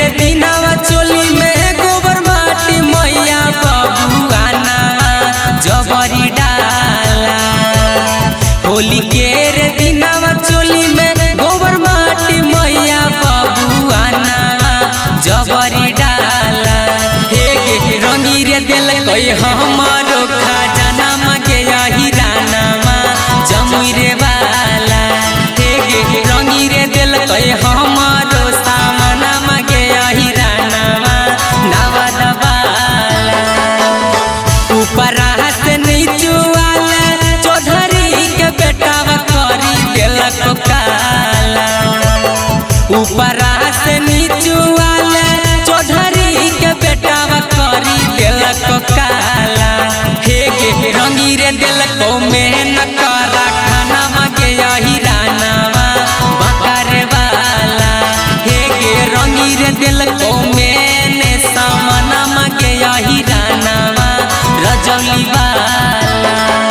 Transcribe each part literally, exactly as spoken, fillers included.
रे दिनावा चोली में गोबर माटी मैया बबुआना जबरी डाला। होली के रे दिनावा चोली में गोबर माटी मैया बबुआना जबरी डाला। हे गे रंगी रे दिल कोई हमारो खजाना मांगे यही रानामा जमुई रे वाला। हे गे रंगी रे दिल कोई हमारो सामना मांगे यही रानामा नवा दबाला। ऊपर से नीचू वाला चौधरी के बेटावा करी दिल को काला। ऊपर से नीचू वाला चौधरी के बेटावा करी दिल को काला। हे गे रंगी रे दिल को मेहनत करा खाना मांगे यही रानावा बकार वाला। हे गे रंगी रे दिल को मैंने सामना मांगे यही रानावा रजौली वाला।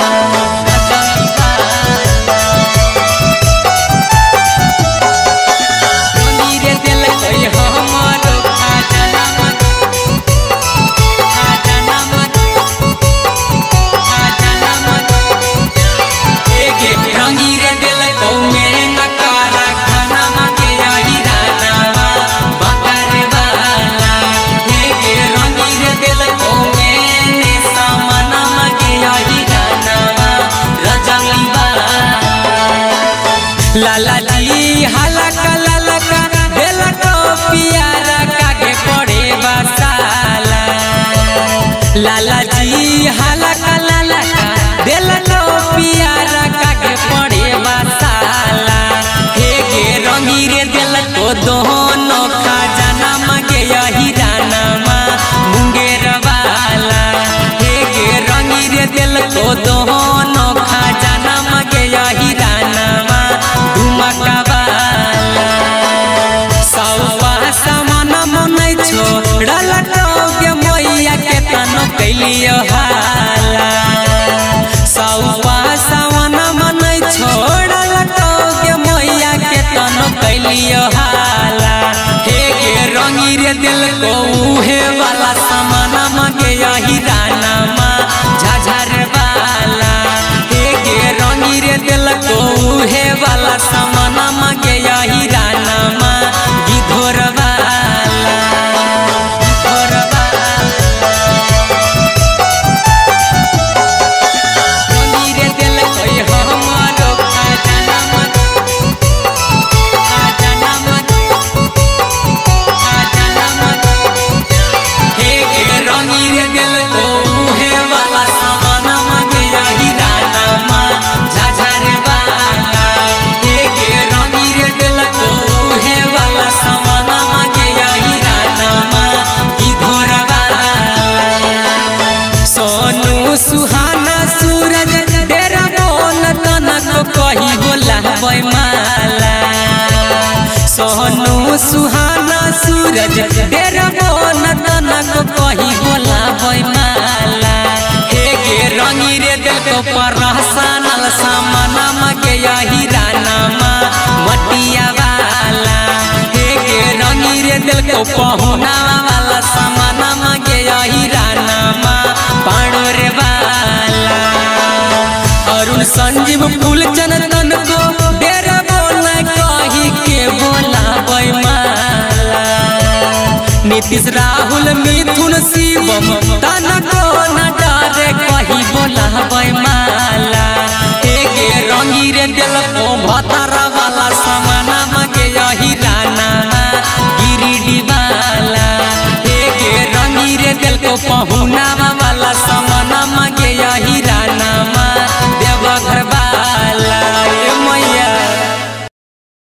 रंगी रे दिल कोई हमारो खजाना खजाना खजाना। हे गे रंगी रे दिल को मेहनत करा खाना मांगे यही रानावा बकार वाला। हे गे रंगी रे दिल को मैंने सामना मांगे यही रानावा रजौली वाला। लाला जी हलका ललका दिल को प्यारा कागे पड़े बसाला। लाला जी हलका ललका दिल को प्यारा कागे पड़े बसाला। हे गे रंगी रे दिल को दोनों खजाना मांगे यही रानामा मुंगेर वाला। हे गे रंगी रे दिल को दोनों खजाना मांगे यही रानामा धुमका वाला। सौवा सामान मन छोड़ल के मैया के तनो कैलियो हाला। सौवा सामान मन छोड़ल के मैया के तनो कैलियो हाला। हे गे रंगी रे दिल को उहे वाला सामान मांगे यही रानामा झाझर वाला। हे गे रंगी रे दिल को उहे वाला सामान मांगे यही रानामा गिधोर वाला गिधोर वाला। रंगी रे दिल कोई हमारो खजाना खजाना खजाना। हे गे रंगी रे दिल को उहे वाला सामान मांगे यही रानामा झाझर वाला। हे गे रंगी रे दिल को उहे वाला सामान मांगे यही रानामा गिधोर वाला। सोनू सुहाना सूरज डेरा बोल तनक कही बोला बैमाला। सोनू सुहाना सूरज डेरा बोल तनक कही बोला बैमाला। हे गे रंगी रे दिल को परहसानल सामना मांगे यही रानामा मटिया वाला। हे गे रंगी रे दिल को पहुना वाला सामना मांगे यही रानामा पाणोर वाला। अरुण संजीव फूलचंद तन को डेरा बोला कही के बोला बैमाला। नीतीश राहुल मिथुन शिवम तन को न डरे कही बोला बैमाला। हे गे रंगी रे दिल को भतारा वाला सामना मांगे यही रानामा गिरिडीह वाला। हे गे रंगी रे दिल को